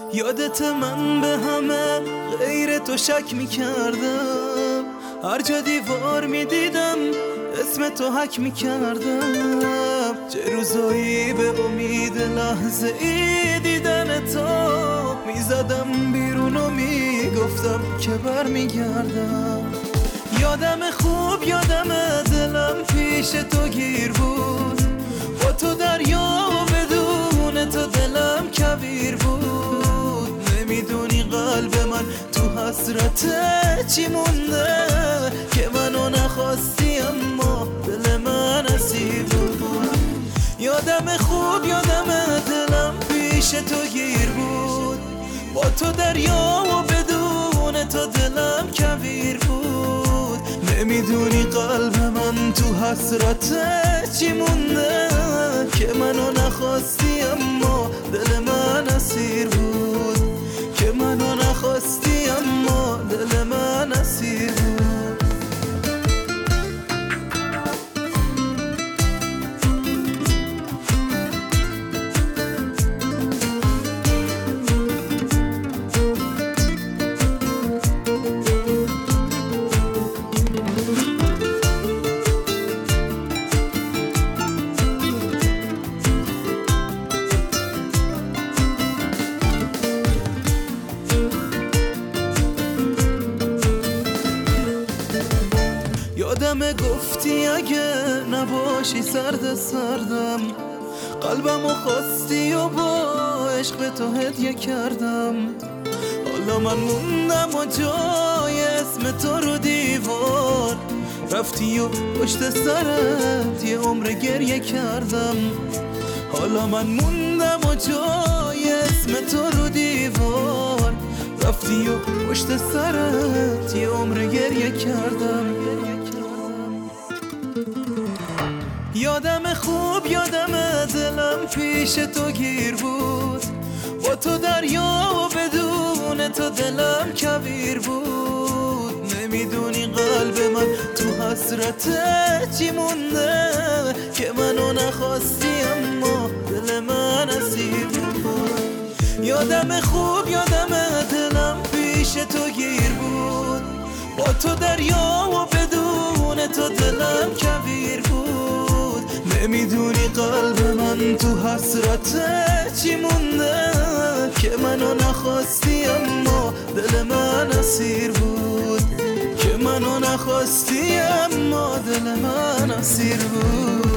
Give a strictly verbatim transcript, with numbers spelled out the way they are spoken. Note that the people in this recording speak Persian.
یادت من به همه غیر تو شک میکردم، هر جا دیوار میدیدم اسم تو حک میکردم. چه روزایی به امید لحظه ای دیدن تو میزدم بیرون و میگفتم که بر میگردم. یادم خوب یادم دلم پیش تو گیر بود، با تو دریا و بدون تو دلم کویر بود. نمیدونی قلب من تو حسرت چی مونده، که منو نخواستی اما دل من اسیر بود. یادم خوب یادم دلم پیش تو گیر بود، با تو دریا و بدون تو دلم کویر بود. نمیدونی قلب من تو حسرت چی مونده، که منو نخواستی اما دل من اسیر بود، که منو نخواستی اما دل من اسیر بود. یادم گفتی اگه نباشی سرد سردم، قلبمو خواستی و با عشق به تو هدیه کردم. حالا من موندم و جای اسم تو رو دیوار، رفتی و پشت سرت یه عمر گریه کردم. حالا من موندم و جای اسم تو رو دیوار، رفتی و پشت سرت یه عمر گریه کردم. یادم خوب یادم دلم پیش تو گیر بود، با تو دریا و بدون تو دلم کویر بود. نمیدونی قلب من تو حسرت چی مونده، که منو نخواستی اما دل من اسیر بود. یادم خوب یادم دلم پیش تو گیر بود، با تو دریا و بدون تو دلم کویر بود. نمیدونی قلب من تو حسرت چی مونده، که منو نخواستی اما دل من اسیر بود، که منو نخواستی اما دل من اسیر بود.